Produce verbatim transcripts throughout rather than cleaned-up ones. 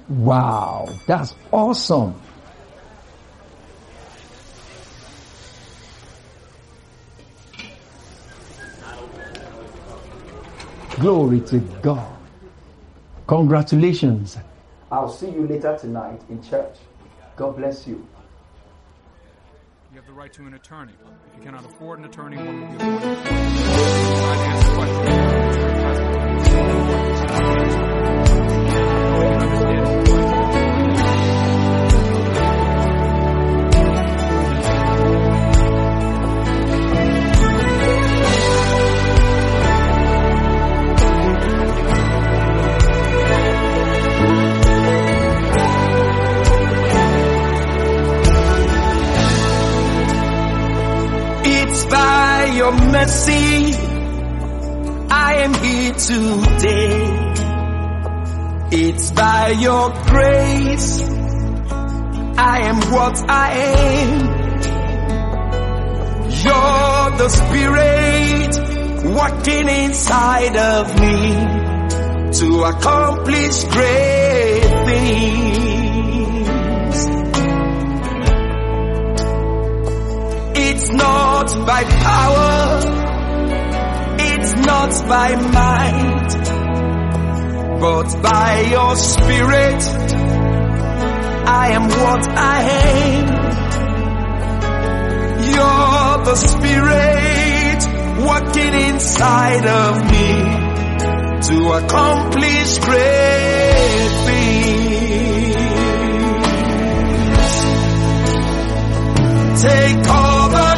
Wow, that's awesome. Glory to God. Congratulations. I'll see you later tonight in church. God bless you. You have the right to an attorney. If you cannot afford an attorney, one will be appointed. I'd answer questions. Your mercy, I am here today. It's by your grace, I am what I am. You're the Spirit working inside of me to accomplish great things. It's not by power, it's not by might, but by your Spirit, I am what I am. You're the Spirit working inside of me to accomplish great things. Take all the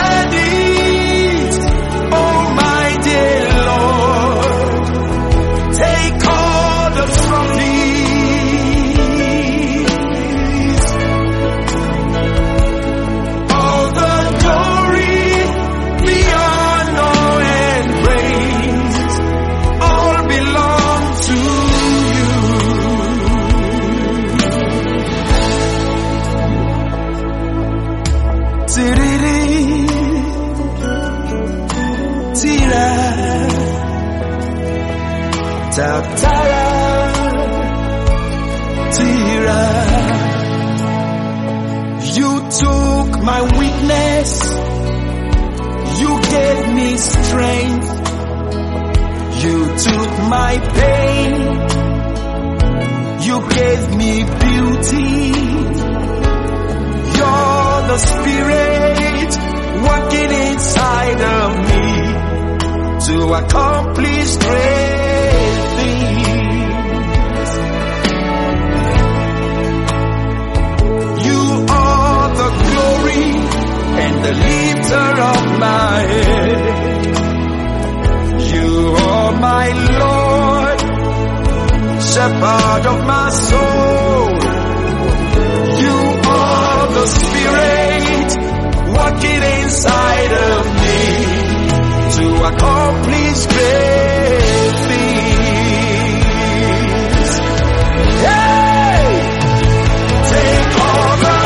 Tara, Tira. You took my weakness, you gave me strength. You took my pain, you gave me beauty. You're the Spirit working inside of me to accomplish great. And the lifter of my head, you are my Lord, shepherd of my soul. You are the Spirit working inside of me to accomplish great things. Hey! Take all the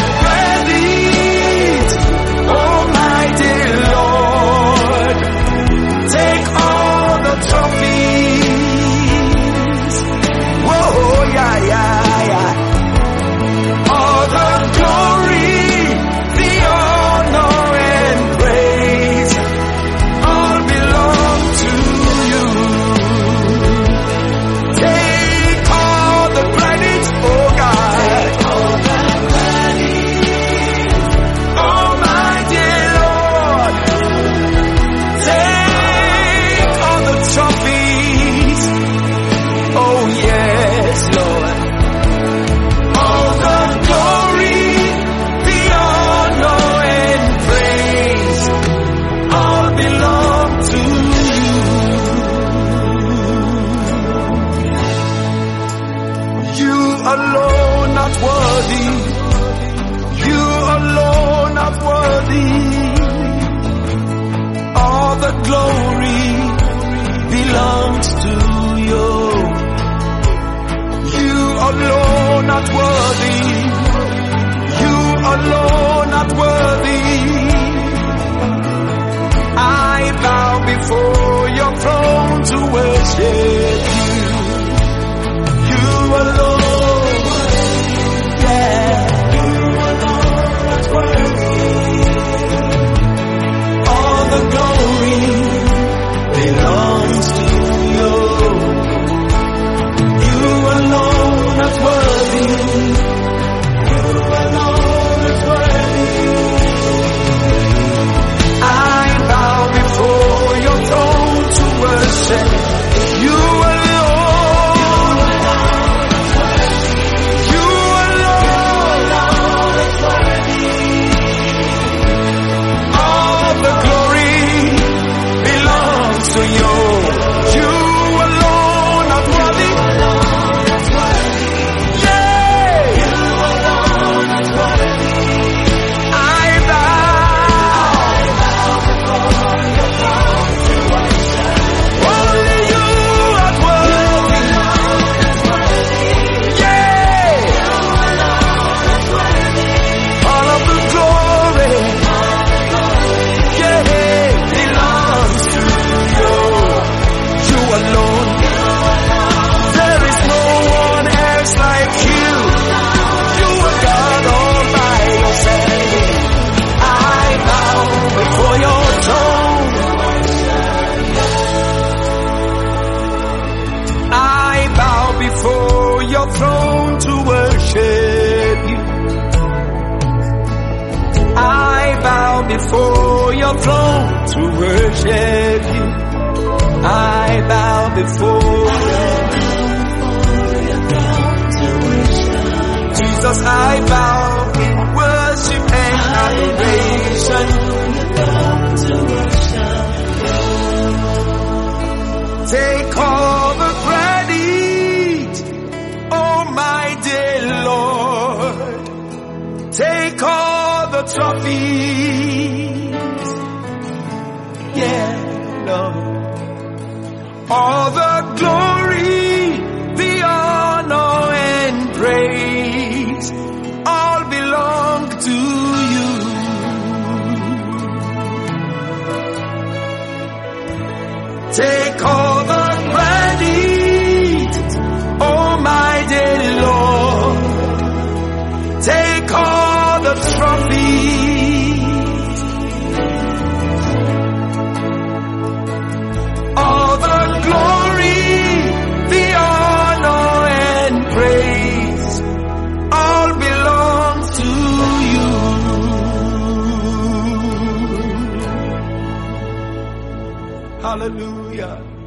glory belongs to you. You alone not worthy. You alone not worthy. I bow before your throne to worship you. You alone. your throne to worship you. I bow before your throne to worship. Jesus, I bow in worship and adoration. To worship. Take all the credit, oh my dear Lord. Take all the trophies, yeah, Lord. All the glory, the honor and praise, all belong to you. Take all the credit, oh my dear Lord. Take all the trophies, all the glory, the honor and praise, all belongs to you. Hallelujah.